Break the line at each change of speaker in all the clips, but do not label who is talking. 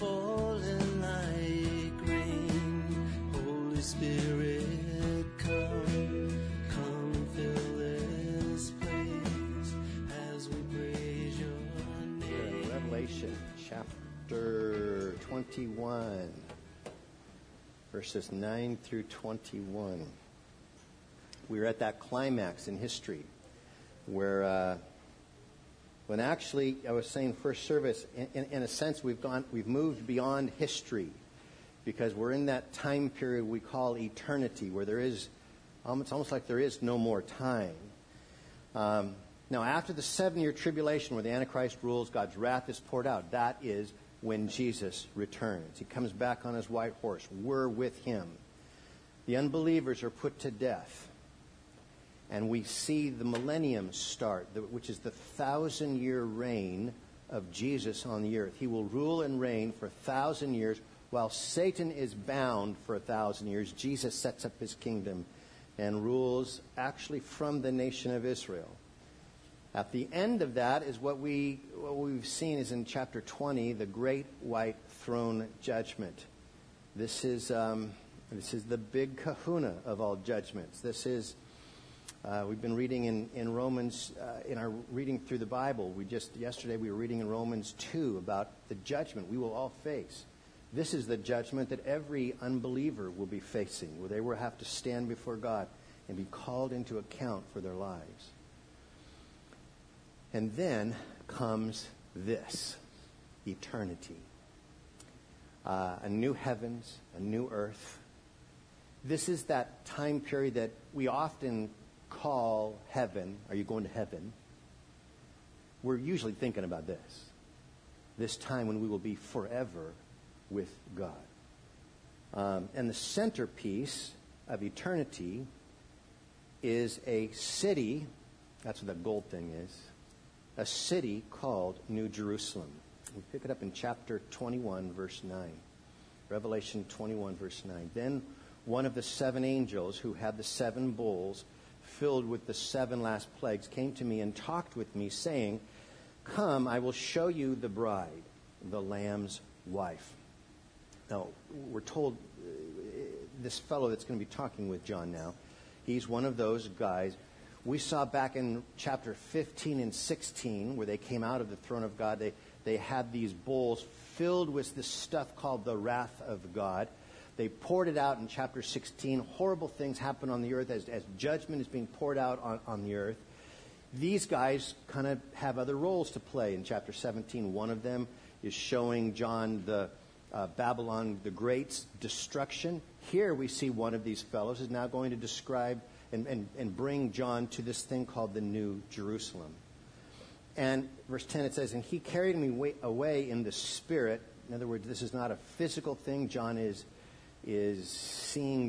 falling like rain. Holy Spirit, come fill this place as we praise your name.
Revelation chapter 21, verses 9 through 21. We're at that climax in history where when actually, I was saying first service, in a sense we've moved beyond history, because we're in that time period we call eternity, where there is, it's almost like there is no more time. Now, after the 7-year tribulation where the Antichrist rules, God's wrath is poured out. That is when Jesus returns. He comes back on his white horse. We're with him. The unbelievers are put to death. And we see the millennium start, which is the 1,000-year reign of Jesus on the earth. He will rule and reign for 1,000 years. While Satan is bound for 1,000 years, Jesus sets up his kingdom and rules actually from the nation of Israel. At the end of that is what we've seen is in chapter 20, the great white throne judgment. This is the big kahuna of all judgments. This is we've been reading in Romans, in our reading through the Bible. Yesterday we were reading in Romans 2 about the judgment we will all face. This is the judgment that every unbeliever will be facing, where they will have to stand before God and be called into account for their lives. And then comes this, eternity. A new heavens, a new earth. This is that time period that we often call heaven. Are you going to heaven? We're usually thinking about this time when we will be forever with God. And the centerpiece of eternity is a city. That's what the gold thing is. A city called New Jerusalem. We pick it up in chapter 21, verse 9. Revelation 21, verse 9. Then one of the 7 angels who had the 7 bowls filled with the 7 last plagues came to me and talked with me, saying, "Come, I will show you the bride, the Lamb's wife." Now, we're told this fellow that's going to be talking with John now, he's one of those guys. We saw back in chapter 15 and 16, where they came out of the throne of God, they had these bowls filled with this stuff called the wrath of God. They poured it out in chapter 16. Horrible things happen on the earth as judgment is being poured out on the earth. These guys kind of have other roles to play in chapter 17. One of them is showing John the Babylon the Great's destruction. Here we see one of these fellows is now going to describe and bring John to this thing called the New Jerusalem. And verse 10 it says, "And he carried me away in the Spirit." In other words, this is not a physical thing. John is seeing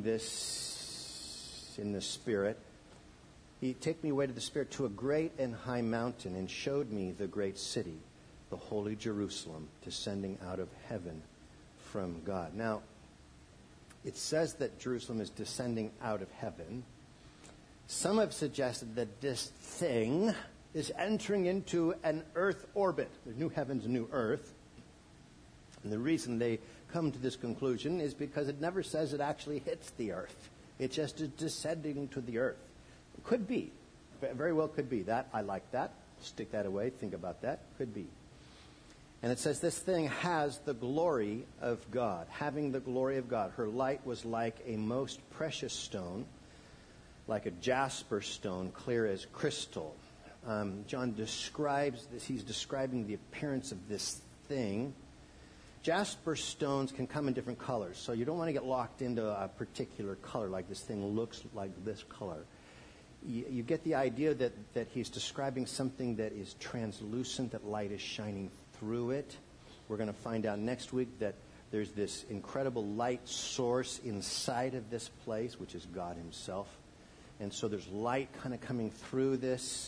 this in the Spirit. He took me away to the Spirit to a great and high mountain and showed me the great city, the holy Jerusalem, descending out of heaven from God. Now, it says that Jerusalem is descending out of heaven. Some have suggested that this thing is entering into an earth orbit. There's new heavens and new earth. And the reason they come to this conclusion is because it never says it actually hits the earth. It just is descending to the earth. It could be. Very well could be. That I like that. Stick that away. Think about that. Could be. And it says this thing has the glory of God. Having the glory of God. Her light was like a most precious stone, like a jasper stone, clear as crystal. John describes this. He's describing the appearance of this thing. Jasper stones can come in different colors, so you don't want to get locked into a particular color, like this thing looks like this color. You get the idea that he's describing something that is translucent, that light is shining through it. We're going to find out next week that there's this incredible light source inside of this place, which is God himself. And so there's light kind of coming through this.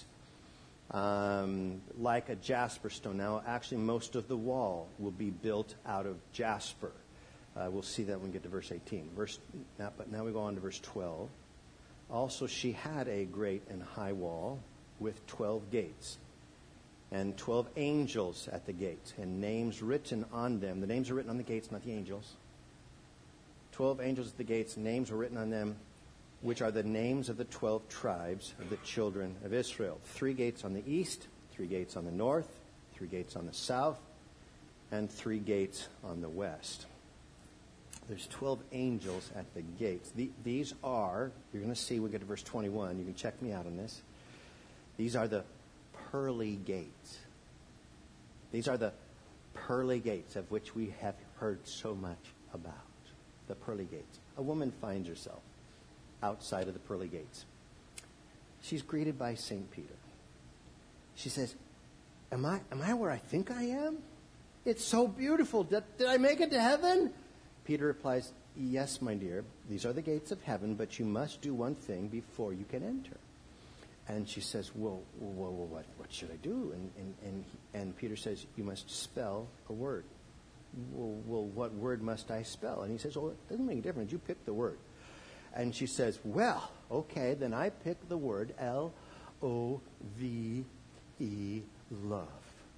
Like a jasper stone. Now, actually, most of the wall will be built out of jasper. We'll see that when we get to verse 18. But now we go on to verse 12. Also, she had a great and high wall with 12 gates. and 12 angels at the gates, and names written on them. The names are written on the gates, not the angels. 12 angels at the gates, names were written on them, which are the names of the 12 tribes of the children of Israel. 3 gates on the east, 3 gates on the north, 3 gates on the south, and 3 gates on the west. There's 12 angels at the gates. These are, you're going to see, we'll get to verse 21. You can check me out on this. These are the pearly gates. These are the pearly gates of which we have heard so much about. The pearly gates. A woman finds herself outside of the pearly gates. She's greeted by St. Peter. She says, Am I where I think I am? It's so beautiful. Did I make it to heaven? Peter replies, Yes, my dear. These are the gates of heaven, but you must do one thing before you can enter. And she says, Well, what should I do? And Peter says, You must spell a word. Well, what word must I spell? And he says, Well, it doesn't make a difference. You pick the word. And she says, Well, okay, then I pick the word Love. Love.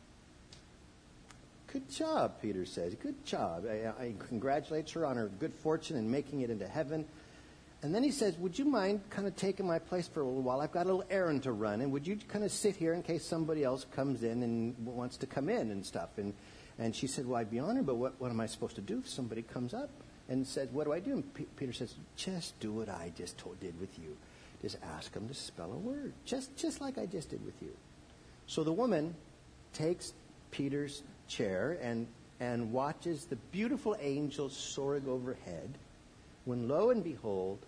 Good job, Peter says. Good job. I congratulates her on her good fortune in making it into heaven. And then he says, Would you mind kind of taking my place for a little while? I've got a little errand to run, and would you kind of sit here in case somebody else comes in and wants to come in and stuff? And she said, Well, I'd be honored, but what am I supposed to do if somebody comes up and says, What do I do? And Peter says, Just do what I just did with you. Just ask them to spell a word, just like I just did with you. So the woman takes Peter's chair and watches the beautiful angels soaring overhead, when lo and behold,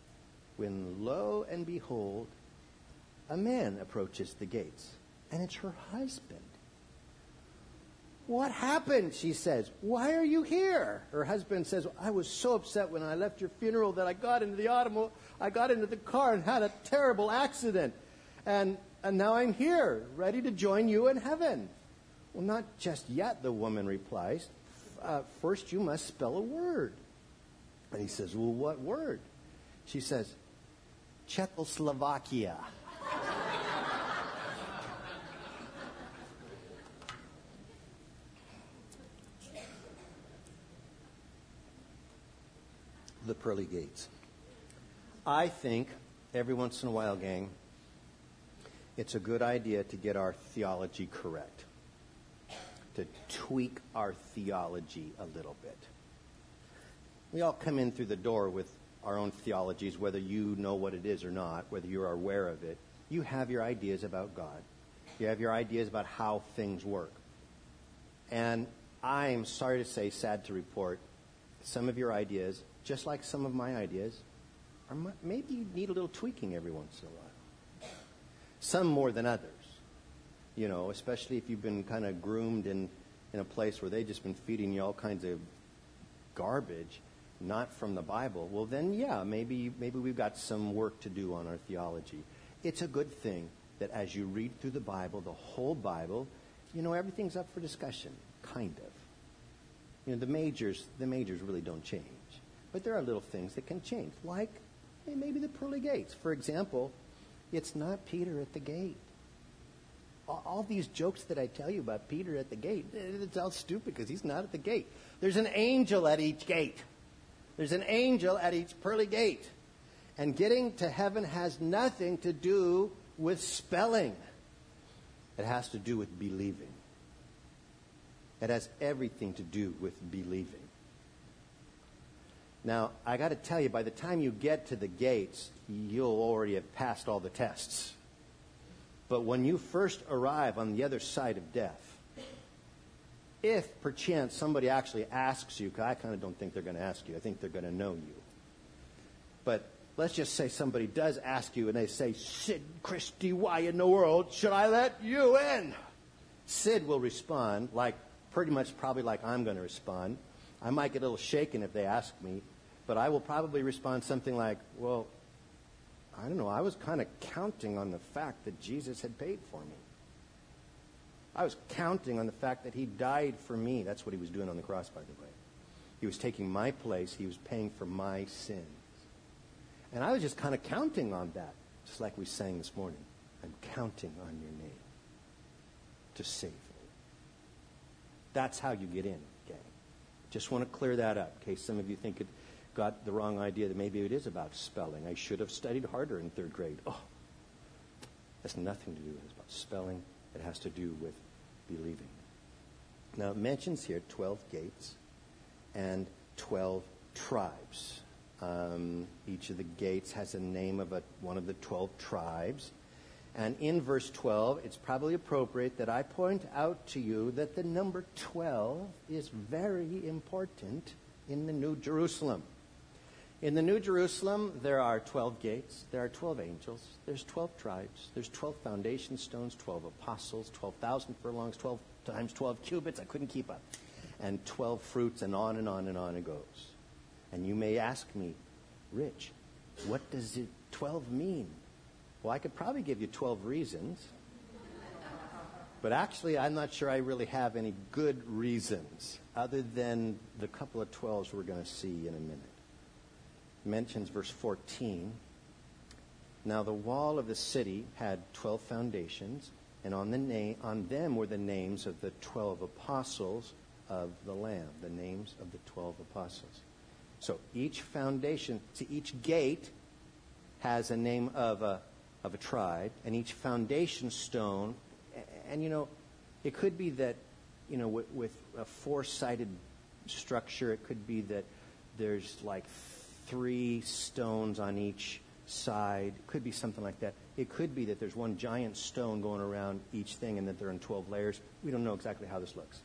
a man approaches the gates, and it's her husband. What happened? She says. Why are you here? Her husband says, I was so upset when I left your funeral that I got into the car and had a terrible accident. And now I'm here, ready to join you in heaven. Well, not just yet, the woman replies. First, you must spell a word. And he says, Well, what word? She says, Czechoslovakia. The pearly gates. I think every once in a while, gang, it's a good idea to get our theology correct, to tweak our theology a little bit. We all come in through the door with our own theologies, whether you know what it is or not, whether you are aware of it. You have your ideas about God. You have your ideas about how things work. And I'm sorry to say, sad to report, some of your ideas, just like some of my ideas, maybe need a little tweaking every once in a while. Some more than others. You know, especially if you've been kind of groomed in a place where they've just been feeding you all kinds of garbage, not from the Bible. Well, then, yeah, maybe we've got some work to do on our theology. It's a good thing that as you read through the Bible, the whole Bible, you know, everything's up for discussion, kind of. You know, the majors really don't change. But there are little things that can change, like maybe the pearly gates. For example, it's not Peter at the gate. All these jokes that I tell you about Peter at the gate, it's all stupid because he's not at the gate. There's an angel at each gate. There's an angel at each pearly gate. And getting to heaven has nothing to do with spelling. It has to do with believing. It has everything to do with believing. Now, I got to tell you, by the time you get to the gates, you'll already have passed all the tests. But when you first arrive on the other side of death, if perchance somebody actually asks you, because I kind of don't think they're going to ask you, I think they're going to know you. But let's just say somebody does ask you and they say, Sid Christie, why in the world should I let you in? Sid will respond pretty much probably like I'm going to respond. I might get a little shaken if they ask me, but I will probably respond something like, well, I don't know, I was kind of counting on the fact that Jesus had paid for me. I was counting on the fact that he died for me. That's what he was doing on the cross, by the way. He was taking my place. He was paying for my sins. And I was just kind of counting on that, just like we sang this morning. I'm counting on your name. to save me. That's how you get in, gang. Just want to clear that up in case some of you think it got the wrong idea that maybe it is about spelling. I should have studied harder in third grade. Oh, that's nothing to do with about spelling. It has to do with believing. Now, it mentions here 12 gates and 12 tribes. Each of the gates has a name of one of the 12 tribes. And in verse 12, it's probably appropriate that I point out to you that the number 12 is very important in the New Jerusalem. In the New Jerusalem, there are 12 gates, there are 12 angels, there's 12 tribes, there's 12 foundation stones, 12 apostles, 12,000 furlongs, 12 times 12 cubits, I couldn't keep up, and 12 fruits, and on and on and on it goes. And you may ask me, Rich, what does 12 mean? Well, I could probably give you 12 reasons, but actually I'm not sure I really have any good reasons other than the couple of 12s we're going to see in a minute. Mentions verse 14. Now the wall of the city had 12 foundations, and on them were the names of the 12 apostles of the Lamb, the names of the 12 apostles. So each foundation, each gate has a name of a tribe, and each foundation stone, and it could be that, with a four-sided structure, it could be that there's like 3 stones on each side. It could be something like that. It could be that there's one giant stone going around each thing and that they're in 12 layers. We don't know exactly how this looks.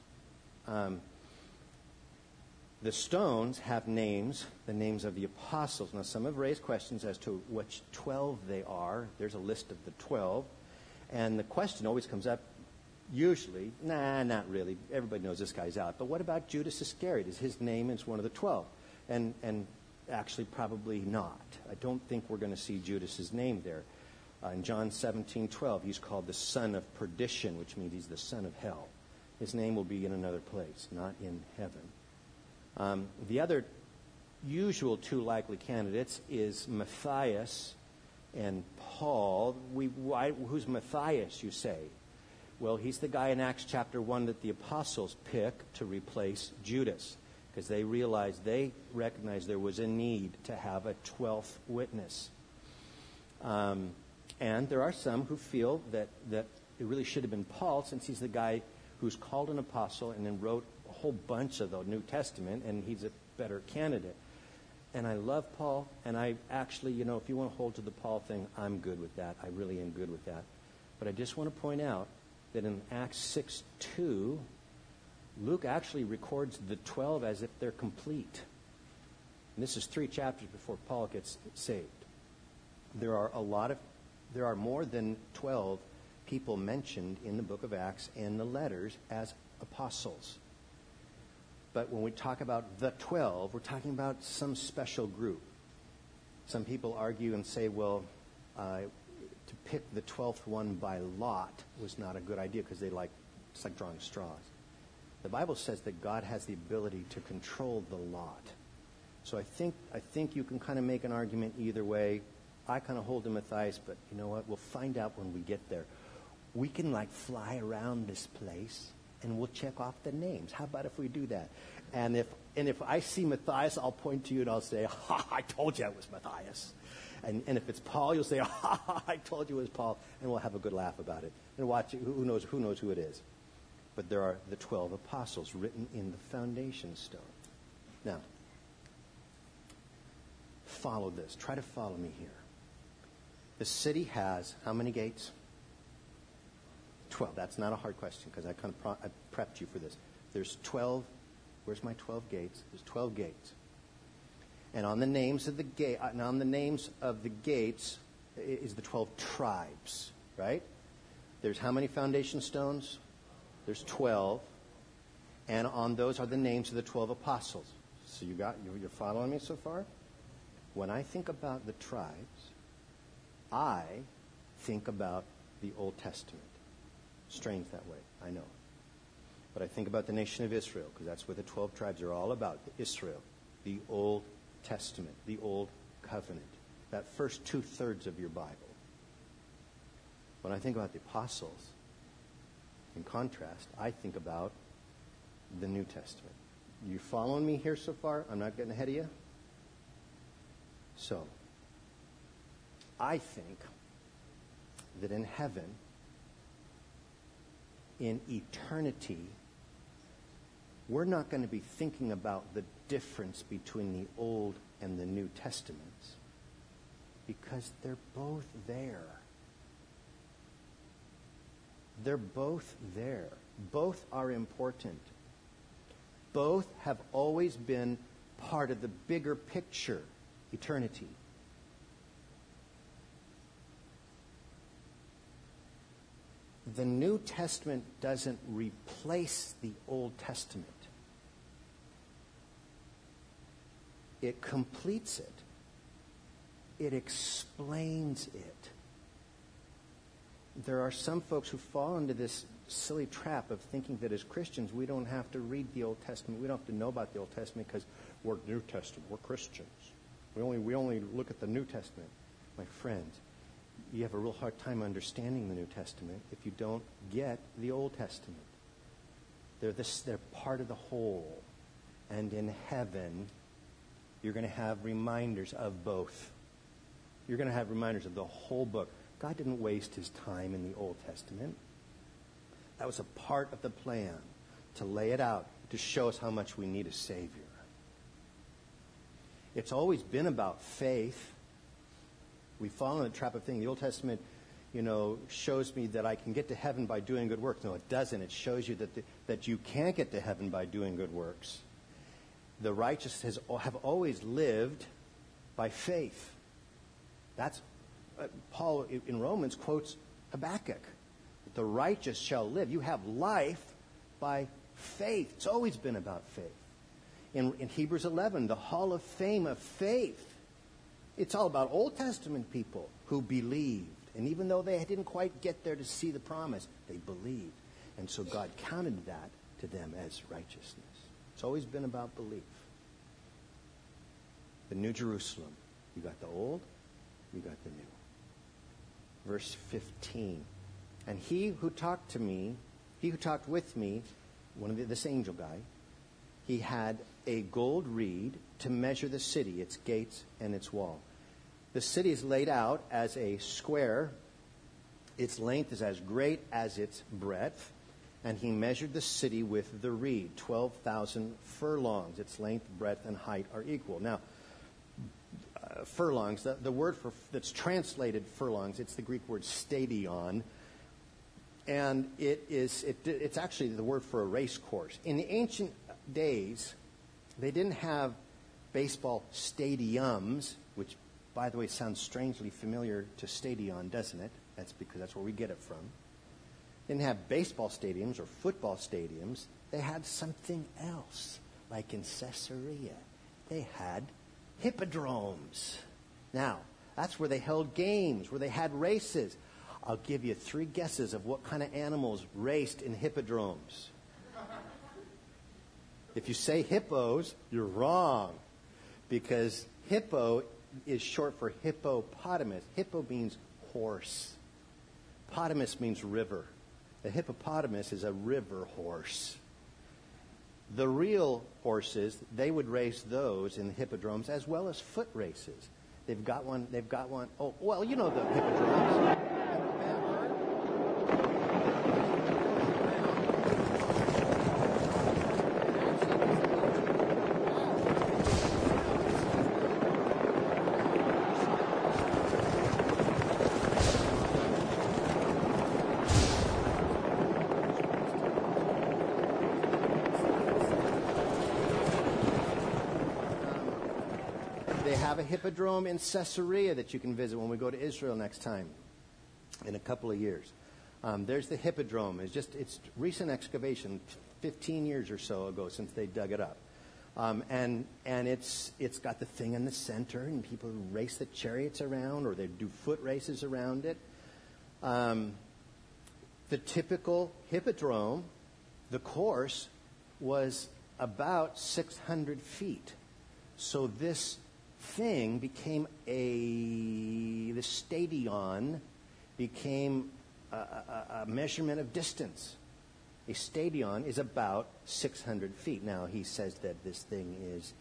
The stones have names, the names of the apostles. Now, some have raised questions as to which 12 they are. There's a list of the 12. And the question always comes up, usually, not really. Everybody knows this guy's out. But what about Judas Iscariot? Is his name as one of the 12? And actually, probably not. I don't think we're going to see Judas's name there. In John 17:12, he's called the son of perdition, which means he's the son of hell. His name will be in another place, not in heaven. The other usual 2 likely candidates is Matthias and Paul. Who's Matthias, you say? Well, he's the guy in Acts chapter 1 that the apostles pick to replace Judas, because they recognized there was a need to have a 12th witness. And there are some who feel that it really should have been Paul, since he's the guy who's called an apostle and then wrote a whole bunch of the New Testament, and he's a better candidate. And I love Paul, and I actually, if you want to hold to the Paul thing, I'm good with that. I really am good with that. But I just want to point out that in Acts 6:2, Luke actually records the 12 as if they're complete. And this is 3 chapters before Paul gets saved. There are more than 12 people mentioned in the book of Acts and the letters as apostles. But when we talk about the 12, we're talking about some special group. Some people argue and say, well, to pick the 12th one by lot was not a good idea because it's like drawing straws. The Bible says that God has the ability to control the lot. So I think you can kind of make an argument either way. I kind of hold to Matthias, but you know what? We'll find out when we get there. We can fly around this place and we'll check off the names. How about if we do that? And if I see Matthias, I'll point to you and I'll say, ha, I told you it was Matthias. And if it's Paul, you'll say, ha, I told you it was Paul, and we'll have a good laugh about it. And watch, who knows who it is. But there are the 12 apostles written in the foundation stone. Now, follow this. Try to follow me here. The city has how many gates? 12. That's not a hard question because I prepped you for this. There's 12. Where's my 12 gates? There's 12 gates. And on the names of the gates is the 12 tribes, right? There's how many foundation stones? There's 12. And on those are the names of the 12 apostles. So you're following me so far? When I think about the tribes, I think about the Old Testament. Strange that way, I know. But I think about the nation of Israel, because that's what the 12 tribes are all about. Israel, the Old Testament, the Old Covenant. That first 2/3 of your Bible. When I think about the apostles, In contrast, I think about the New Testament. You following me here so far? I'm not getting ahead of you? So, I think that in heaven, in eternity, we're not going to be thinking about the difference between the Old and the New Testaments because they're both there. They're both there. Both are important. Both have always been part of the bigger picture, eternity. The New Testament doesn't replace the Old Testament. It completes it. It explains it. There are some folks who fall into this silly trap of thinking that as Christians we don't have to read the Old Testament. We don't have to know about the Old Testament because we're New Testament. We're Christians. We only look at the New Testament. My friends, you have a real hard time understanding the New Testament if you don't get the Old Testament. They're part of the whole. And in heaven, you're going to have reminders of both. You're going to have reminders of the whole book. God didn't waste his time in the Old Testament. That was a part of the plan, to lay it out, to show us how much we need a Savior. It's always been about faith. We fall in the trap of thinking the Old Testament, shows me that I can get to heaven by doing good works. No, it doesn't. It shows you that you can't get to heaven by doing good works. The righteous have always lived by faith. That's Paul in Romans quotes Habakkuk. The righteous shall live. You have life by faith. It's always been about faith. In Hebrews 11, the hall of fame of faith. It's all about Old Testament people who believed. And even though they didn't quite get there to see the promise, they believed. And so God counted that to them as righteousness. It's always been about belief. The New Jerusalem. You got the old, you got the new. Verse 15. And he who talked with me, this angel guy, he had a gold reed to measure the city, its gates and its wall. The city is laid out as a square. Its length is as great as its breadth. And he measured the city with the reed, 12,000 furlongs. Its length, breadth, and height are equal. Now, furlongs, the word that's translated furlongs, it's the Greek word stadion. And it's actually the word for a race course. In the ancient days, they didn't have baseball stadiums, which, by the way, sounds strangely familiar to stadion, doesn't it? That's because that's where we get it from. They didn't have baseball stadiums or football stadiums. They had something else, like in Caesarea. They had hippodromes. Now, that's where they held games, where they had races. I'll give you 3 guesses of what kind of animals raced in hippodromes. If you say hippos, you're wrong. Because hippo is short for hippopotamus. Hippo means horse. Potamus means river. The hippopotamus is a river horse. The real horses, they would race those in the hippodromes as well as foot races. They've got one. Oh, well, you know the hippodromes. They have a hippodrome in Caesarea that you can visit when we go to Israel next time in a couple of years. There's the hippodrome. It's recent excavation, 15 years or so ago since they dug it up. And it's got the thing in the center, and people race the chariots around, or they do foot races around it. The typical hippodrome, the course, was about 600 feet. So this thing became the stadion became a measurement of distance. A stadion is about 600 feet. Now, he says that this thing is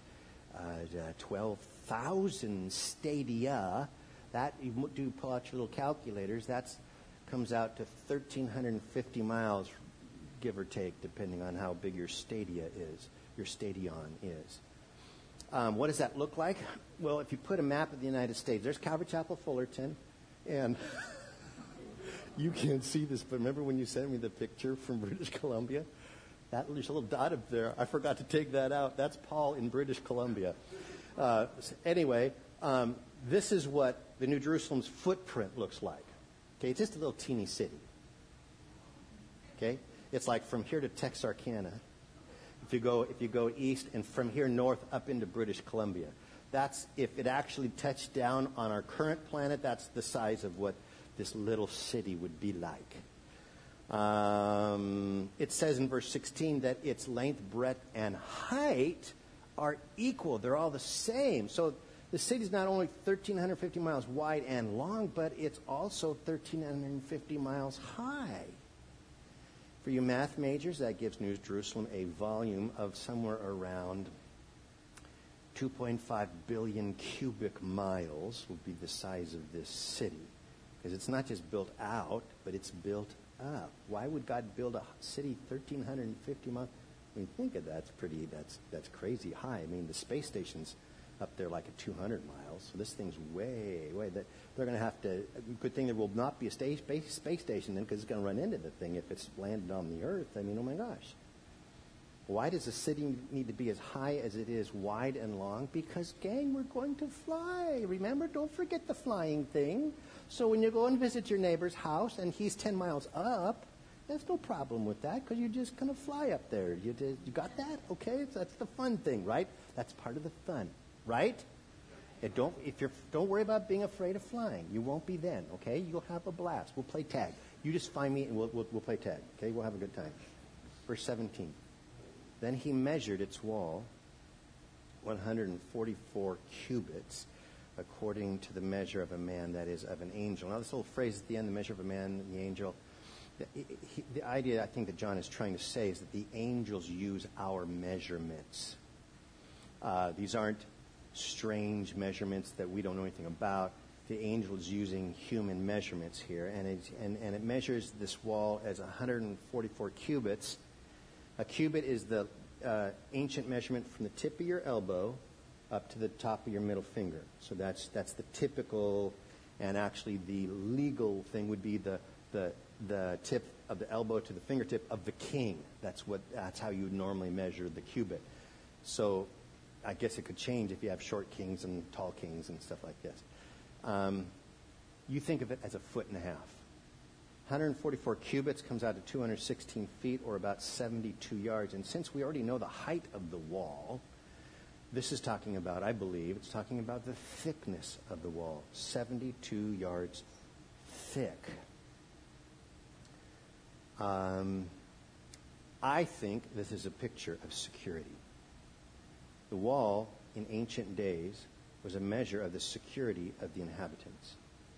12,000 stadia. That, you do pull out your little calculators, that comes out to 1,350 miles, give or take, depending on how big your stadion is. What does that look like? Well, if you put a map of the United States, there's Calvary Chapel, Fullerton, and you can't see this, but remember when you sent me the picture from British Columbia? There's a little dot up there. I forgot to take that out. That's Paul in British Columbia. Anyway, this is what the New Jerusalem's footprint looks like. Okay, it's just a little teeny city. Okay, it's like from here to Texarkana. If you go east and from here north up into British Columbia, that's if it actually touched down on our current planet. That's the size of what this little city would be like. It says in verse 16 that its length, breadth, and height are equal. They're all the same. So the city is not only 1,350 miles wide and long, but it's also 1,350 miles high. For you math majors, that gives New Jerusalem a volume of somewhere around 2.5 billion cubic miles would be the size of this city. Because it's not just built out, but it's built up. Why would God build a city 1,350 miles? I mean, think of that. That's crazy high. I mean, the space station's up there like at 200 miles. So this thing's way. They're going to have to. Good thing there will not be a space station then, because it's going to run into the thing if it's landed on the Earth. I mean, oh my gosh. Why does a city need to be as high as it is, wide and long? Because, gang, we're going to fly. Remember, don't forget the flying thing. So when you go and visit your neighbor's house and he's 10 miles up, there's no problem with that because you're just going to fly up there. You got that? Okay, so that's the fun thing, right? That's part of the fun, right? Don't worry about being afraid of flying. You won't be then, okay? You'll have a blast. We'll play tag. You just find me and we'll play tag, okay? We'll have a good time. Verse 17. Then he measured its wall 144 cubits according to the measure of a man, that is, of an angel. Now, this little phrase at the end, the measure of a man, the angel, the idea I think that John is trying to say is that the angels use our measurements. These aren't strange measurements that we don't know anything about. The angel is using human measurements here, and it measures this wall as 144 cubits. A cubit is the ancient measurement from the tip of your elbow up to the top of your middle finger. So that's the typical, and actually the legal thing would be the tip of the elbow to the fingertip of the king. That's how you would normally measure the cubit. So I guess it could change if you have short kings and tall kings and stuff like this. You think of it as a foot and a half. 144 cubits comes out to 216 feet, or about 72 yards. And since we already know the height of the wall, this is talking about, I believe, it's talking about the thickness of the wall. 72 yards thick. I think this is a picture of security. The wall in ancient days was a measure of the security of the inhabitants.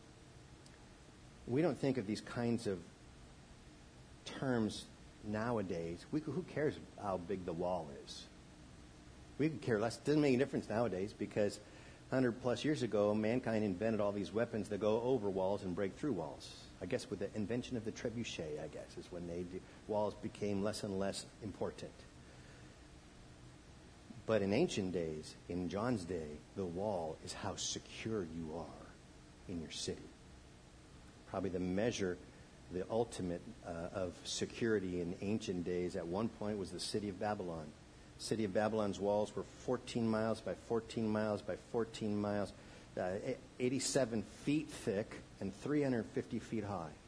We don't think of these kinds of terms nowadays. Who cares how big the wall is? We could care less. It doesn't make any difference nowadays because 100 plus years ago, mankind invented all these weapons that go over walls and break through walls. I guess with the invention of the trebuchet, I guess, is when walls became less and less important. But in ancient days, in John's day, the wall is how secure you are in your city. Probably the measure, the ultimate of security in ancient days at one point was the city of Babylon. The city of Babylon's walls were 14 miles by 14 miles by 14 miles, 87 feet thick and 350 feet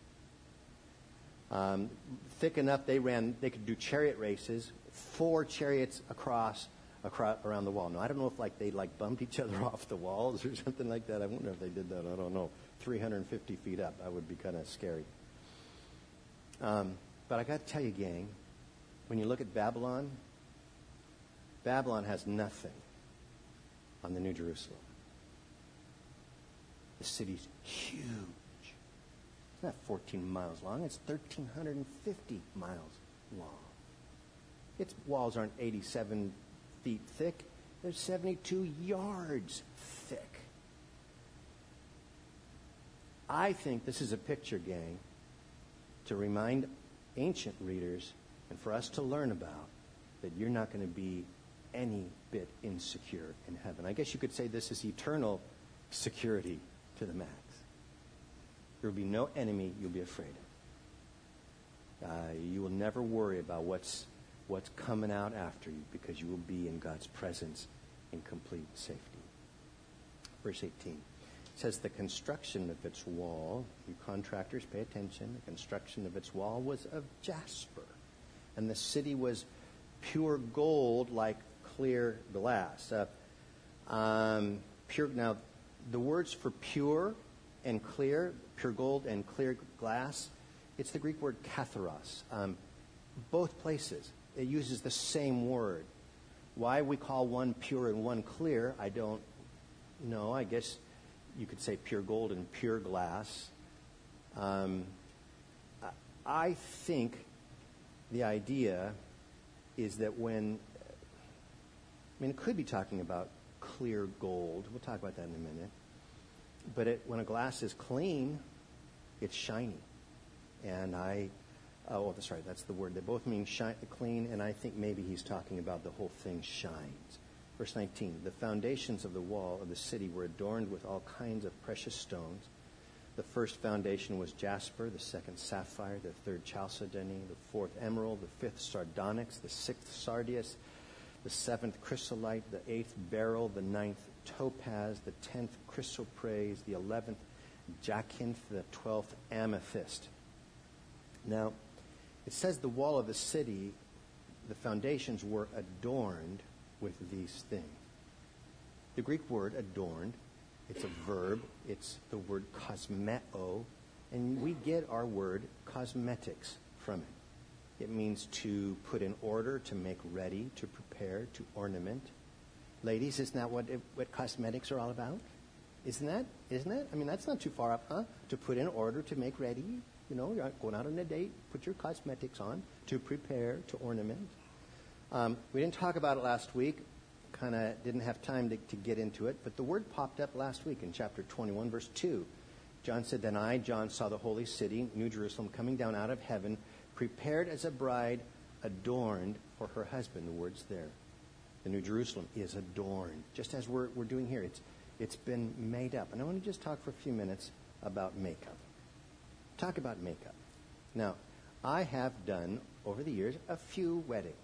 high. Thick enough they could do chariot races, 4 chariots across around the wall. Now, I don't know if they bumped each other off the walls or something like that. I wonder if they did that. I don't know. 350 feet up. That would be kind of scary. But I got to tell you, gang, when you look at Babylon, Babylon has nothing on the New Jerusalem. The city's huge. It's not 14 miles long. It's 1,350 miles wall. Its walls aren't 87 feet thick. They're 72 yards thick. I think this is a picture, gang, to remind ancient readers and for us to learn about that you're not going to be any bit insecure in heaven. I guess you could say this is eternal security to the max. There will be no enemy you'll be afraid of. You will never worry about what's coming out after you because you will be in God's presence in complete safety. Verse 18 says the construction of its wall, you contractors pay attention, the construction of its wall was of jasper, and the city was pure gold like clear glass. Pure. Now, the words for pure and clear, pure gold and clear glass, it's the Greek word katharos. Both places, it uses the same word. Why we call one pure and one clear, I don't know. I guess you could say pure gold and pure glass. I think the idea is that it could be talking about clear gold. We'll talk about that in a minute. But when a glass is clean, it's shiny. And that's right, that's the word. They both mean clean, and I think maybe he's talking about the whole thing shines. Verse 19, the foundations of the wall of the city were adorned with all kinds of precious stones. The first foundation was jasper, the second sapphire, the third chalcedony, the fourth emerald, the fifth sardonyx, the sixth sardius, the seventh chrysolite, the eighth beryl, the ninth topaz, the 10th chrysoprase, the 11th jacinth, the 12th amethyst. Now, it says the wall of the city, the foundations were adorned with these things. The Greek word adorned, it's a verb, it's the word kosmeo, and we get our word cosmetics from it. It means to put in order, to make ready, to prepare, to ornament. Ladies, isn't that what cosmetics are all about? Isn't it? I mean, that's not too far up, huh? To put in order, to make ready. You know, you're going out on a date, put your cosmetics on, to prepare, to ornament. We didn't talk about it last week. Kind of didn't have time to get into it. But the word popped up last week in chapter 21, verse 2. John said, then I, John, saw the holy city, New Jerusalem, coming down out of heaven, prepared as a bride, adorned for her husband. The word's there. The New Jerusalem is adorned, just as we're doing here. It's been made up. And I want to just talk for a few minutes about makeup. Talk about makeup. Now, I have done, over the years, a few weddings.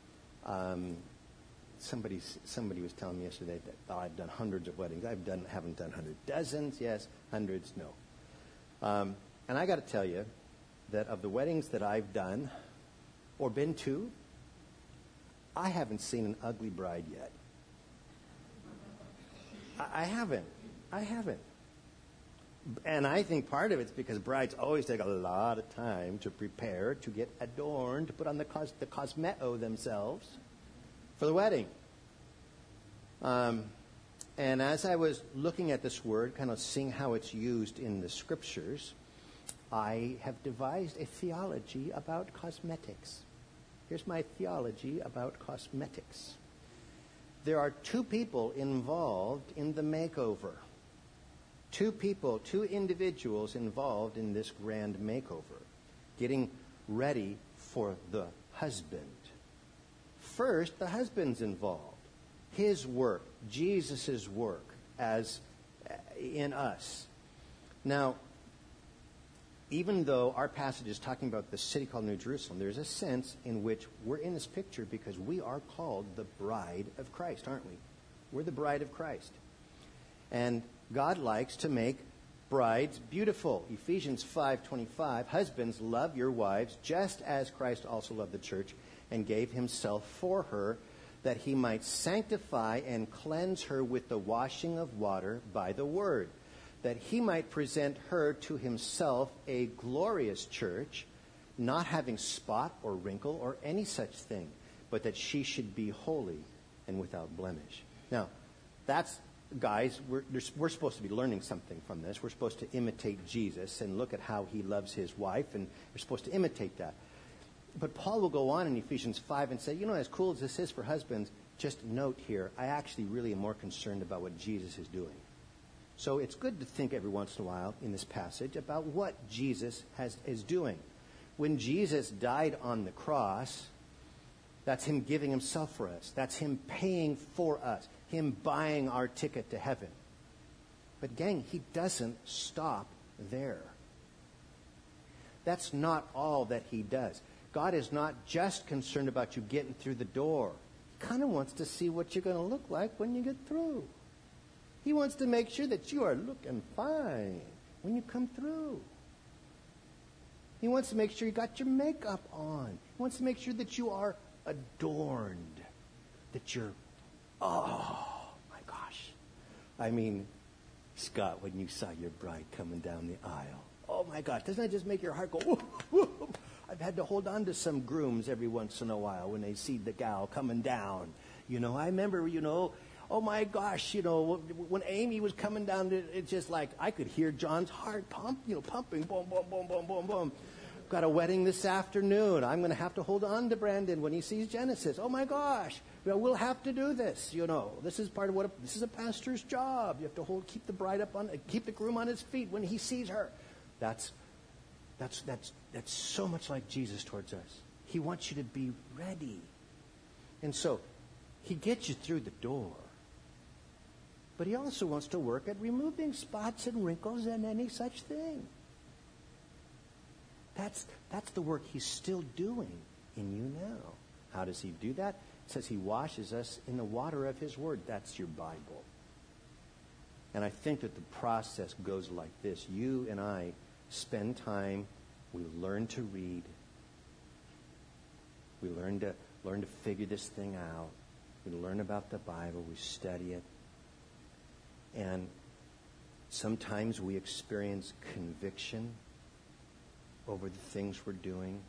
Somebody was telling me yesterday that I've done hundreds of weddings. Haven't done hundreds. Dozens, yes. Hundreds, no. And I got to tell you that of the weddings that I've done or been to, I haven't seen an ugly bride yet. I haven't. And I think part of it's because brides always take a lot of time to prepare, to get adorned, to put on the cosmeo themselves for the wedding. And as I was looking at this word, kind of seeing how it's used in the scriptures, I have devised a theology about cosmetics. Here's my theology about cosmetics. There are two people involved in the makeover. Two individuals involved in this grand makeover, getting ready for the husband. First, the husband's involved. His work, Jesus' work as in us. Now, even though our passage is talking about the city called New Jerusalem, there's a sense in which we're in this picture because we are called the bride of Christ, aren't we? We're the bride of Christ. And God likes to make brides beautiful. Ephesians 5:25, husbands, love your wives just as Christ also loved the church and gave himself for her, that he might sanctify and cleanse her with the washing of water by the word, that he might present her to himself a glorious church, not having spot or wrinkle or any such thing, but that she should be holy and without blemish. Now, that's, guys, we're supposed to be learning something from this. We're supposed to imitate Jesus and look at how he loves his wife, and we're supposed to imitate that. But Paul will go on in Ephesians 5 and say, as cool as this is for husbands, just note here, I actually really am more concerned about what Jesus is doing. So it's good to think every once in a while in this passage about what Jesus is doing. When Jesus died on the cross, that's him giving himself for us. That's him paying for us, him buying our ticket to heaven. But gang, he doesn't stop there. That's not all that he does. God is not just concerned about you getting through the door. He kind of wants to see what you're going to look like when you get through. He wants to make sure that you are looking fine when you come through. He wants to make sure you got your makeup on. He wants to make sure that you are adorned. That you're, oh my gosh. I mean, Scott, when you saw your bride coming down the aisle, oh my gosh, doesn't that just make your heart go, whoop, whoop? I've had to hold on to some grooms every once in a while when they see the gal coming down. I remember, oh my gosh, when Amy was coming down, it's just like I could hear John's heart pumping, boom, boom, boom, boom, boom, boom. Got a wedding this afternoon. I'm going to have to hold on to Brandon when he sees Genesis. Oh my gosh, we'll have to do this. This is part of this is a pastor's job. You have to keep the bride keep the groom on his feet when he sees her. That's so much like Jesus towards us. He wants you to be ready. And so he gets you through the door. But he also wants to work at removing spots and wrinkles and any such thing. That's the work he's still doing in you now. How does he do that? It says he washes us in the water of his word. That's your Bible. And I think that the process goes like this. You and I spend time, we learn to read. We learn to figure this thing out. We learn about the Bible. We study it. And sometimes we experience conviction over the things we're doing.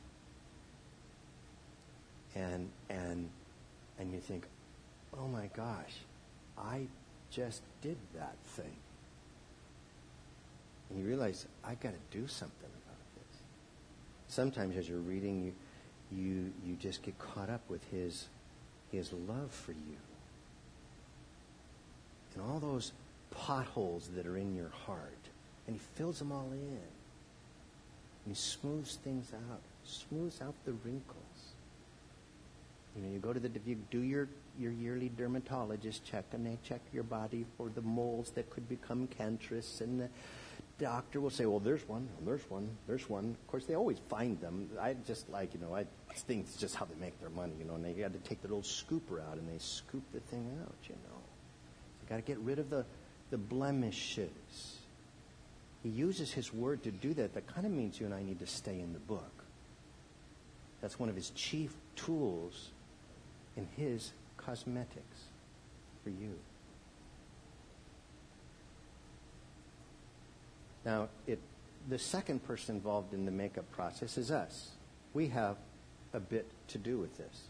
And you think, oh my gosh, I just did that thing. And you realize, I got to do something about this. Sometimes as you're reading, you just get caught up with his love for you. And all those potholes that are in your heart. And he fills them all in. And he smooths things out. Smooths out the wrinkles. You go to you do your yearly dermatologist check, and they check your body for the moles that could become cancerous, and the doctor will say, well, there's one. Of course, they always find them. I just I think it's just how they make their money, and they got to take their little scooper out, and they scoop the thing out, You got to get rid of the blemishes. He uses his word to do that. That kind of means you and I need to stay in the book. That's one of his chief tools in his cosmetics for you. Now, the second person involved in the makeup process is us. We have a bit to do with this.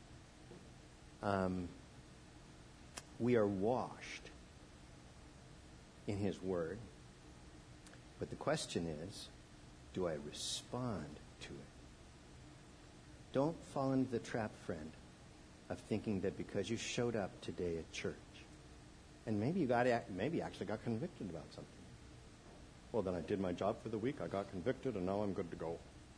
We are washed in his word. But the question is, do I respond to it? Don't fall into the trap, friend, of thinking that because you showed up today at church, and maybe you actually got convicted about something. Well, then I did my job for the week, I got convicted, and now I'm good to go.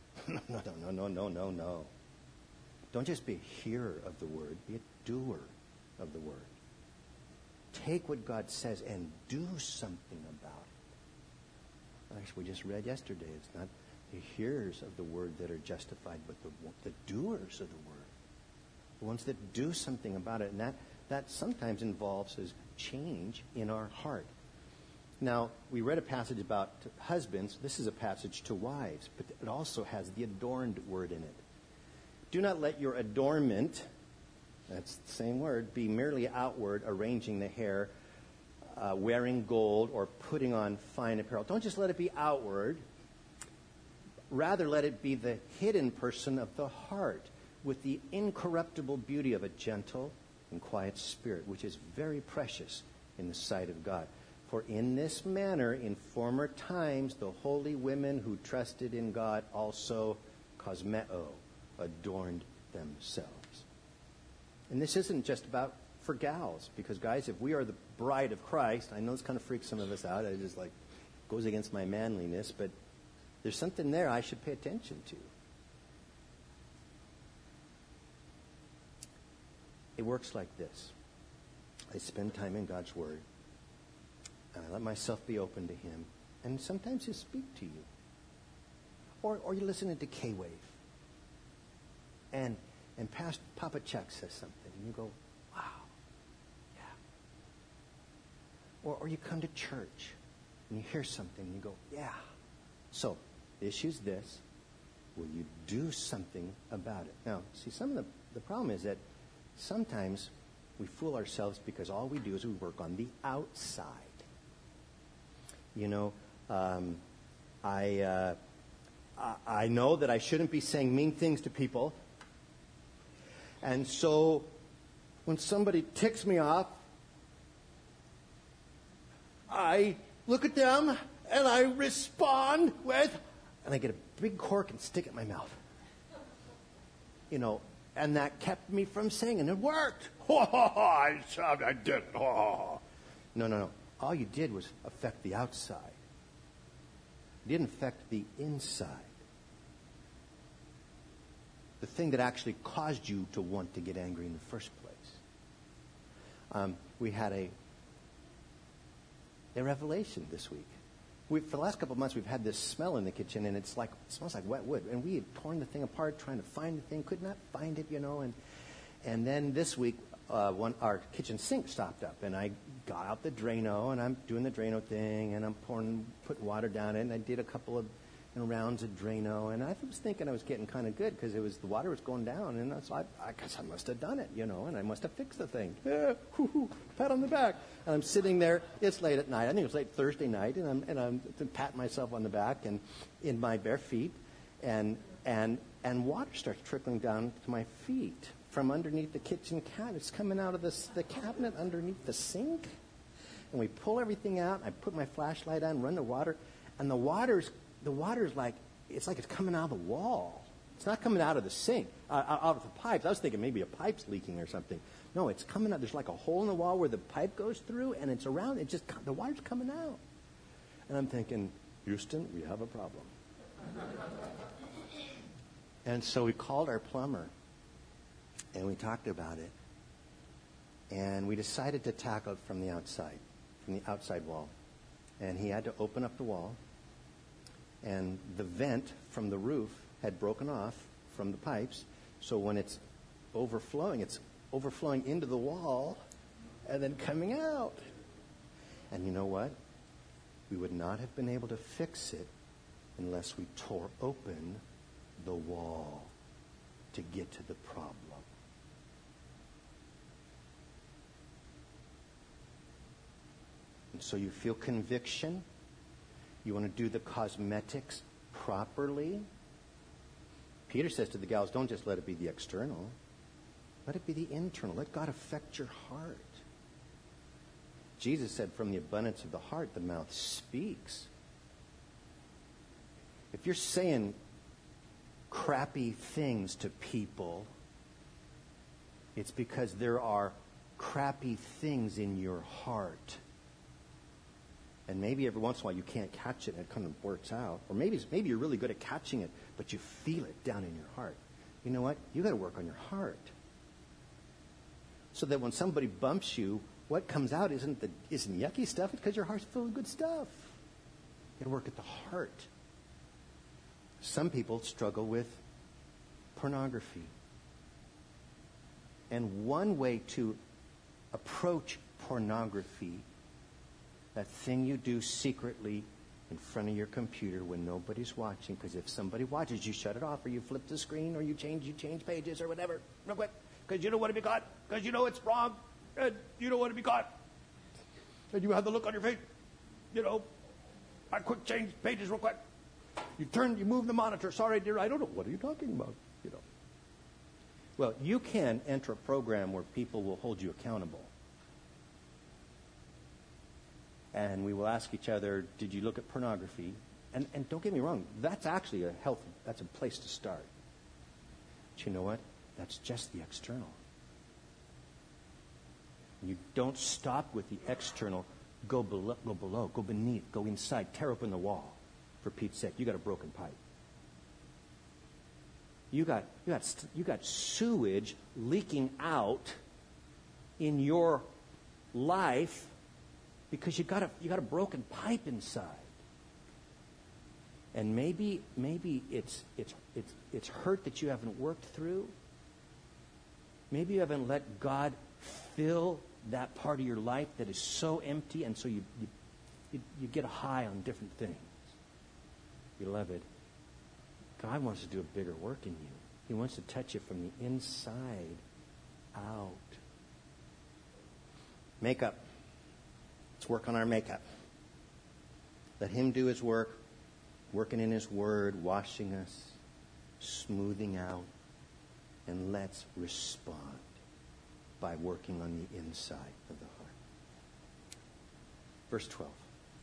No. Don't just be a hearer of the word, be a doer of the word. Take what God says and do something about it. Actually, we just read yesterday, it's not the hearers of the word that are justified, but the doers of the word. The ones that do something about it. And that sometimes involves a change in our heart. Now, we read a passage about husbands. This is a passage to wives, but it also has the adorned word in it. Do not let your adornment, that's the same word, be merely outward, arranging the hair, wearing gold, or putting on fine apparel. Don't just let it be outward. Rather, let it be the hidden person of the heart with the incorruptible beauty of a gentle and quiet spirit, which is very precious in the sight of God. For in this manner, in former times, the holy women who trusted in God also cosmeo, adorned themselves. And this isn't just about for gals, because guys, if we are the bride of Christ, I know this kind of freaks some of us out. I just goes against my manliness, but there's something there I should pay attention to. It works like this. I spend time in God's Word, and I let myself be open to Him, and sometimes He'll speak to you. Or you're listening to K-Wave, and Papa Chuck says something, and you go, wow, yeah. Or you come to church, and you hear something, and you go, yeah. So, the issue's this. Will you do something about it? Now, see, some of the problem is that sometimes we fool ourselves because all we do is we work on the outside. You know, I know that I shouldn't be saying mean things to people. And so when somebody ticks me off, I look at them and I respond with, and I get a big cork and stick it in my mouth. You know, and that kept me from saying, and it worked. I did. No. All you did was affect the outside. You didn't affect the inside. The thing that actually caused you to want to get angry in the first place. We had a revelation this week. For the last couple of months, we've had this smell in the kitchen, and it smells like wet wood. And we had torn the thing apart, trying to find the thing, could not find it, you know. And then this week, our kitchen sink stopped up, and I got out the Drano, and I'm doing the Drano thing, and I'm putting water down it, and I did a couple of rounds of Drano, and I was thinking I was getting kind of good because the water was going down, and so I guess I must have done it, you know, and I must have fixed the thing. Pat on the back. And I'm sitting there. It's late at night. I think it was late Thursday night, and I'm patting myself on the back and in my bare feet, and water starts trickling down to my feet from underneath the kitchen cabinet. It's coming out of the cabinet underneath the sink, and we pull everything out. And I put my flashlight on, run the water, and the water's like it's coming out of the wall. It's not coming out of the sink, out of the pipes. I was thinking maybe a pipe's leaking or something. No, it's coming out. There's like a hole in the wall where the pipe goes through, and it's around. The water's coming out. And I'm thinking, Houston, we have a problem. And so we called our plumber, and we talked about it. And we decided to tackle it from the outside wall. And he had to open up the wall. And the vent from the roof had broken off from the pipes. So when it's overflowing into the wall and then coming out. And you know what? We would not have been able to fix it unless we tore open the wall to get to the problem. And so you feel conviction. You want to do the cosmetics properly. Peter says to the gals, don't just let it be the external. Let it be the internal. Let God affect your heart. Jesus said, from the abundance of the heart, the mouth speaks. If you're saying crappy things to people, it's because there are crappy things in your heart. And maybe every once in a while you can't catch it and it kind of blurts out. Or maybe you're really good at catching it, but you feel it down in your heart. You know what? You got to work on your heart. So that when somebody bumps you, what comes out isn't yucky stuff. It's because your heart's full of good stuff. You got to work at the heart. Some people struggle with pornography. And one way to approach pornography, that thing you do secretly in front of your computer when nobody's watching, because if somebody watches, you shut it off, or you flip the screen, or you change pages, or whatever, real quick, because you don't want to be caught, because you know it's wrong, and you don't want to be caught, and you have the look on your face, you know, I quick change pages real quick. You move the monitor. Sorry, dear, I don't know. What are you talking about? You know. Well, you can enter a program where people will hold you accountable. And we will ask each other, did you look at pornography? And don't get me wrong, that's actually that's a place to start. But you know what? That's just the external. You don't stop with the external. Go below, go beneath, go inside, tear open the wall. For Pete's sake, you got a broken pipe. You got sewage leaking out in your life because you got a broken pipe inside. And maybe it's hurt that you haven't worked through. Maybe you haven't let God fill that part of your life that is so empty, and so you get high on different things. Beloved, God wants to do a bigger work in you. He wants to touch you from the inside out. Makeup. Let's work on our makeup. Let Him do His work, working in His Word, washing us, smoothing out, and let's respond by working on the inside of the heart. Verse 12.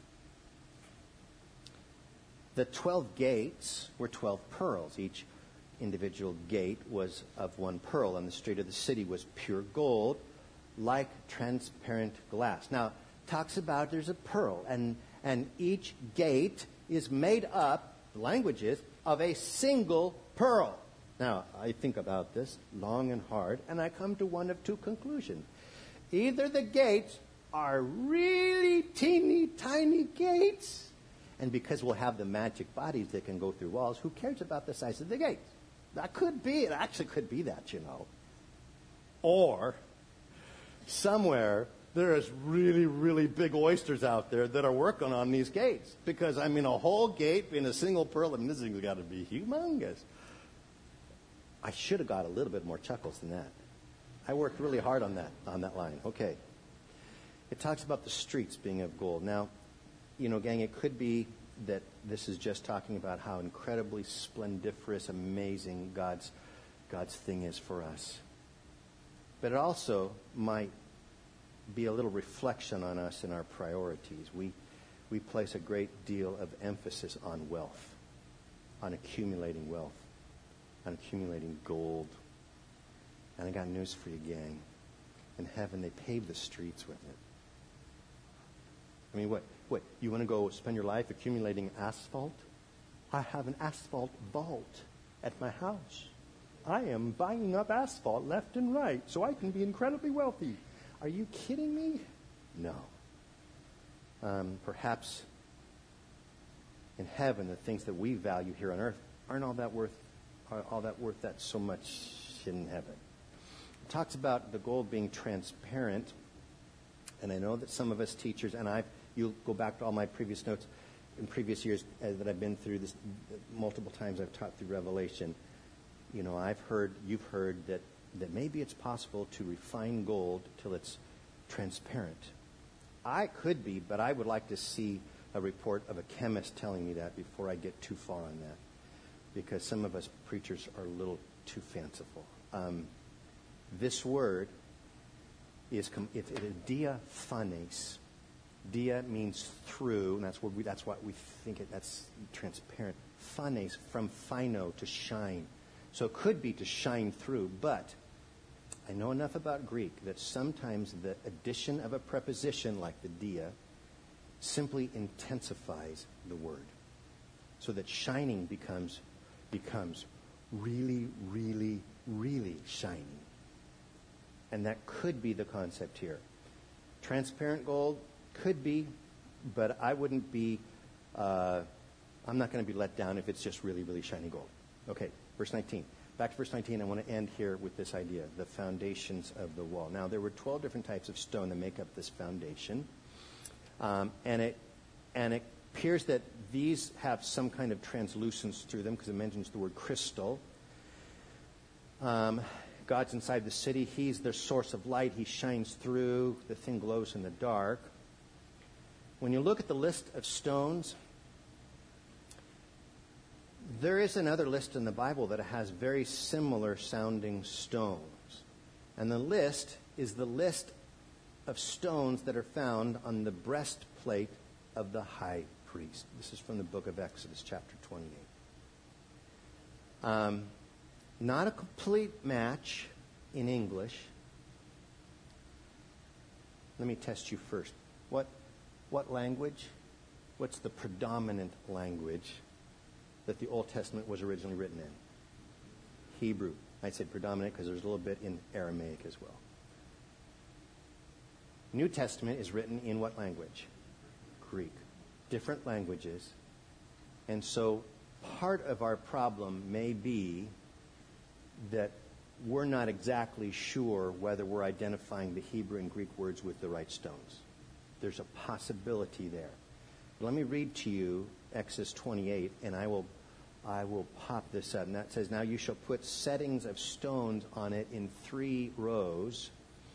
The 12 gates were 12 pearls. Each individual gate was of one pearl, and the street of the city was pure gold, like transparent glass. Now, talks about there's a pearl, and each gate is made up, the language is, of a single pearl. Now, I think about this long and hard, and I come to one of two conclusions. Either the gates are really teeny tiny gates, and because we'll have the magic bodies that can go through walls, who cares about the size of the gates? That could be, it actually could be that, you know. Or somewhere there is really, really big oysters out there that are working on these gates. Because, I mean, a whole gate being a single pearl, I mean, this thing's got to be humongous. I should have got a little bit more chuckles than that. I worked really hard on that line. Okay. It talks about the streets being of gold. Now, you know, gang, it could be that this is just talking about how incredibly splendiferous, amazing God's thing is for us. But it also might be a little reflection on us and our priorities. We place a great deal of emphasis on wealth, on accumulating wealth, on accumulating gold. And I got news for you, gang. In heaven, they pave the streets with it. I mean, what? You want to go spend your life accumulating asphalt? I have an asphalt vault at my house. I am buying up asphalt left and right so I can be incredibly wealthy. Are you kidding me? No. Perhaps in heaven, the things that we value here on earth aren't all that worth that so much in heaven. It talks about the gold being transparent, and I know that some of us teachers, and you'll go back to all my previous notes in previous years that I've been through this multiple times. I've taught through Revelation. You know, you've heard that maybe it's possible to refine gold till it's transparent. I could be, but I would like to see a report of a chemist telling me that before I get too far on that, because some of us preachers are a little too fanciful. This word is diaphanes. Dia means through, and that's what we think that's transparent. Phanes, from phino, to shine. So it could be to shine through, but I know enough about Greek that sometimes the addition of a preposition like the dia simply intensifies the word, so that shining becomes really, really, really shiny. And that could be the concept here. Transparent gold could be, but I wouldn't be, I'm not going to be let down if it's just really, really shiny gold. Okay, verse 19. Back to verse 19, I want to end here with this idea, the foundations of the wall. Now, there were 12 different types of stone that make up this foundation. And it appears that these have some kind of translucence through them, because it mentions the word crystal. God's inside the city. He's the source of light. He shines through. The thing glows in the dark. When you look at the list of stones, there is another list in the Bible that has very similar sounding stones. And the list is the list of stones that are found on the breastplate of the high priest. This is from the book of Exodus, chapter 28. Not a complete match in English. Let me test you first. What language? What's the predominant language that the Old Testament was originally written in? Hebrew. I said predominant because there's a little bit in Aramaic as well. New Testament is written in what language? Greek. Different languages. And so part of our problem may be that we're not exactly sure whether we're identifying the Hebrew and Greek words with the right stones. There's a possibility there. Let me read to you Exodus 28, and I will pop this up. And that says, now you shall put settings of stones on it in 3 rows.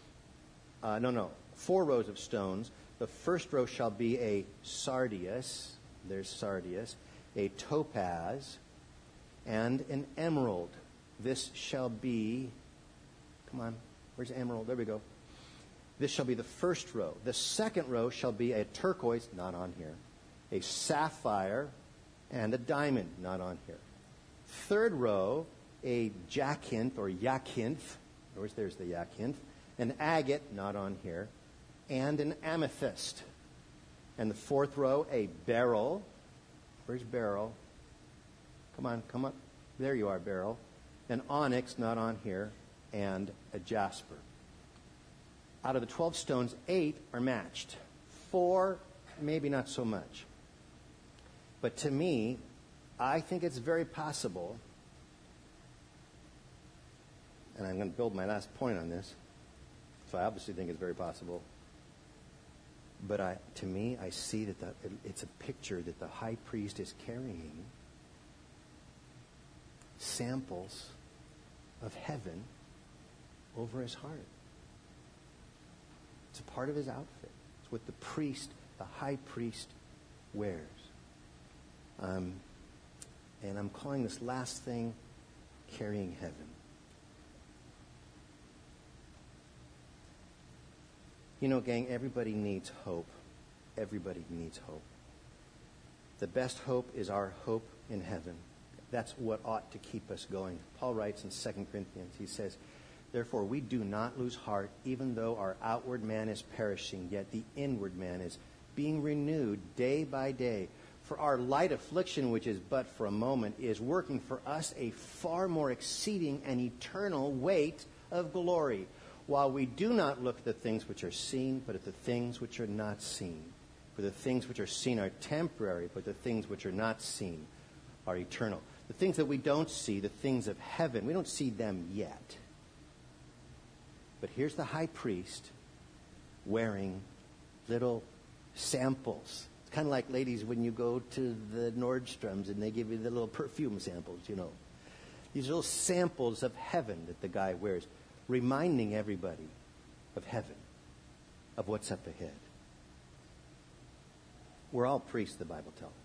4 rows of stones. The first row shall be a sardius. There's sardius. A topaz, and an emerald. This shall be, come on, where's emerald? There we go. This shall be the first row. The second row shall be a turquoise, not on here, a sapphire, and a diamond, not on here. Third row, a jacinth or yakinth, there's the yakinth, an agate, not on here, and an amethyst. And the fourth row, a beryl. Where's beryl? Come on, come up. There you are, beryl. An onyx, not on here, and a jasper. Out of the 12 stones, 8 are matched. 4, maybe not so much. But to me, I think it's very possible, and I'm going to build my last point on this, so I obviously think it's very possible, but to me, I see that it's a picture that the high priest is carrying samples of heaven over his heart. It's a part of his outfit. It's what the high priest, wears. And I'm calling this last thing carrying heaven. You know, gang, everybody needs hope. Everybody needs hope. The best hope is our hope in heaven. That's what ought to keep us going. Paul writes in 2 Corinthians, he says, therefore we do not lose heart, even though our outward man is perishing, yet the inward man is being renewed day by day. For our light affliction, which is but for a moment, is working for us a far more exceeding and eternal weight of glory, while we do not look at the things which are seen, but at the things which are not seen. For the things which are seen are temporary, but the things which are not seen are eternal. The things that we don't see, the things of heaven, we don't see them yet. But here's the high priest wearing little samples. It's kind of like, ladies, when you go to the Nordstrom's and they give you the little perfume samples, you know. These little samples of heaven that the guy wears, reminding everybody of heaven, of what's up ahead. We're all priests, the Bible tells us.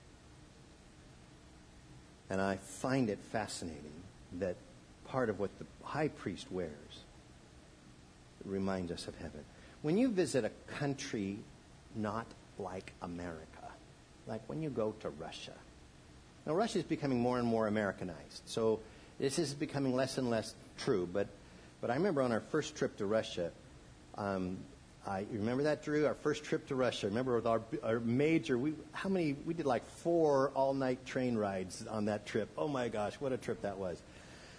And I find it fascinating that part of what the high priest wears reminds us of heaven. When you visit a country not like America, like when you go to Russia. Now, Russia is becoming more and more Americanized, so this is becoming less and less true. But I remember on our first trip to Russia, you remember that, Drew? Our first trip to Russia. Remember with our major, we did like 4 all-night train rides on that trip. Oh my gosh, what a trip that was.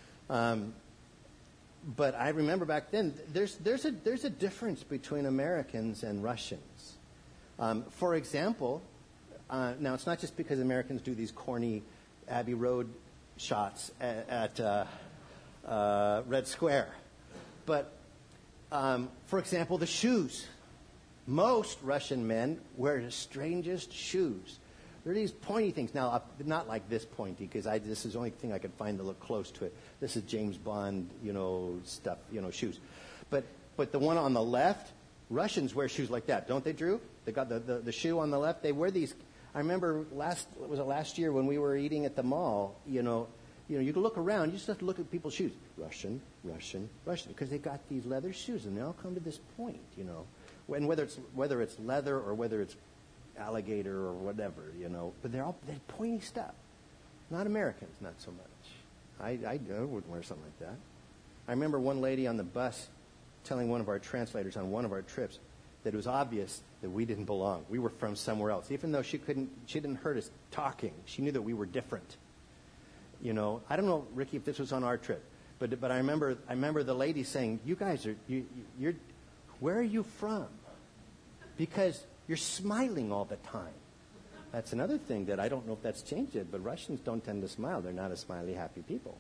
But I remember back then, there's a difference between Americans and Russians. For example, now it's not just because Americans do these corny Abbey Road shots at Red Square, but for example, the shoes. Most Russian men wear the strangest shoes. They're these pointy things. Now, not like this pointy, because this is the only thing I could find to look close to it. This is James Bond, stuff, shoes. But the one on the left, Russians wear shoes like that, don't they, Drew? They got the shoe on the left. They wear these. I remember last year when we were eating at the mall, you can look around. You just have to look at people's shoes. Russian, because they got these leather shoes, and they all come to this point, And whether it's leather or whether it's alligator or whatever, but they're pointy stuff. Not Americans, not so much. I wouldn't wear something like that. I remember one lady on the bus telling one of our translators on one of our trips that it was obvious that we didn't belong. We were from somewhere else. Even though she didn't heard us talking. She knew that we were different. You know, I don't know, Ricky, if this was on our trip, but I remember the lady saying, "You guys you're where are you from? Because you're smiling all the time." That's another thing that I don't know if that's changed yet, but Russians don't tend to smile. They're not a smiley, happy people.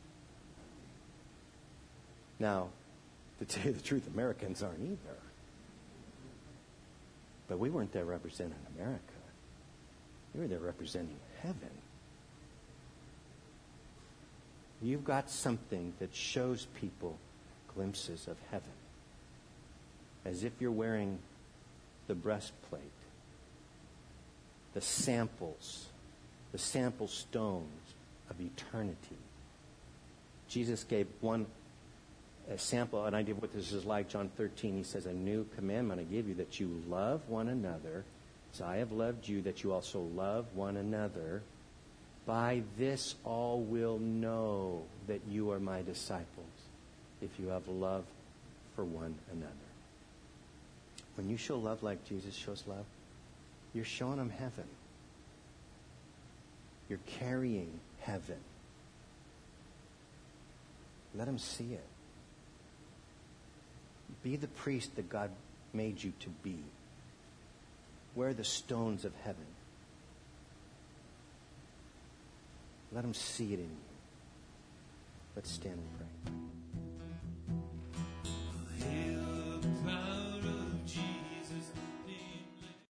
Now, to tell you the truth, Americans aren't either. But we weren't there representing America. We were there representing heaven. You've got something that shows people glimpses of heaven. As if you're wearing the breastplate, the sample stones of eternity. Jesus gave a sample, an idea of what this is like. John 13, he says, "A new commandment I give you, that you love one another, as I have loved you, that you also love one another. By this all will know that you are my disciples, if you have love for one another." When you show love like Jesus shows love, you're showing them heaven. You're carrying heaven. Let them see it. Be the priest that God made you to be. Wear the stones of heaven. Let them see it in you. Let's stand and pray.